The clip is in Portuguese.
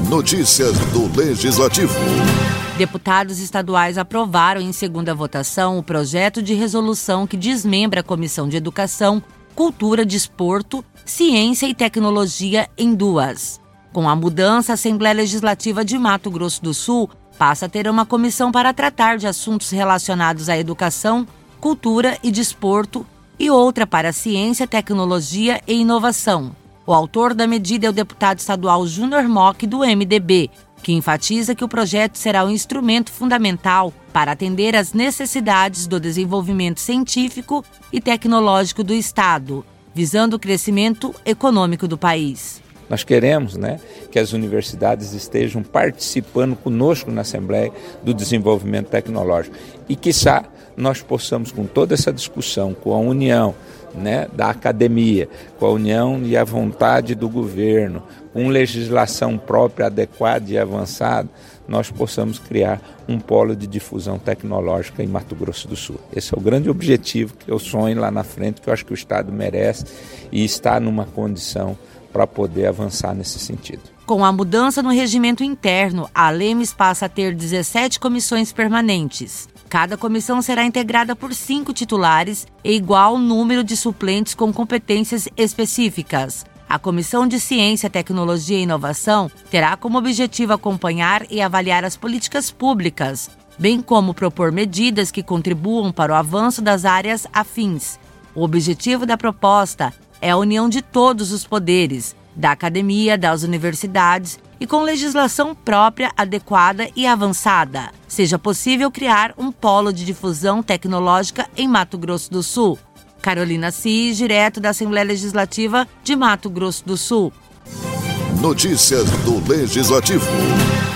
Notícias do Legislativo. Deputados estaduais aprovaram em segunda votação o projeto de resolução que desmembra a Comissão de Educação, Cultura, Desporto, Ciência e Tecnologia em duas. Com a mudança, a Assembleia Legislativa de Mato Grosso do Sul passa a ter uma comissão para tratar de assuntos relacionados à educação, cultura e desporto e outra para ciência, tecnologia e inovação. O autor da medida é o deputado estadual Júnior Mock, do MDB, que enfatiza que o projeto será um instrumento fundamental para atender às necessidades do desenvolvimento científico e tecnológico do Estado, visando o crescimento econômico do país. Nós queremos, que as universidades estejam participando conosco na Assembleia do desenvolvimento tecnológico e, quiçá, nós possamos, com toda essa discussão, com a união da academia, com a união e a vontade do governo, com legislação própria adequada e avançada, nós possamos criar um polo de difusão tecnológica em Mato Grosso do Sul. Esse é o grande objetivo que eu sonho lá na frente, que eu acho que o Estado merece e está numa condição para poder avançar nesse sentido. Com a mudança no regimento interno, a Lemes passa a ter 17 comissões permanentes. Cada comissão será integrada por 5 titulares e igual número de suplentes com competências específicas. A Comissão de Ciência, Tecnologia e Inovação terá como objetivo acompanhar e avaliar as políticas públicas, bem como propor medidas que contribuam para o avanço das áreas afins. O objetivo da proposta é a união de todos os poderes, da academia, das universidades e com legislação própria, adequada e avançada, seja possível criar um polo de difusão tecnológica em Mato Grosso do Sul. Carolina Cis, direto da Assembleia Legislativa de Mato Grosso do Sul. Notícias do Legislativo.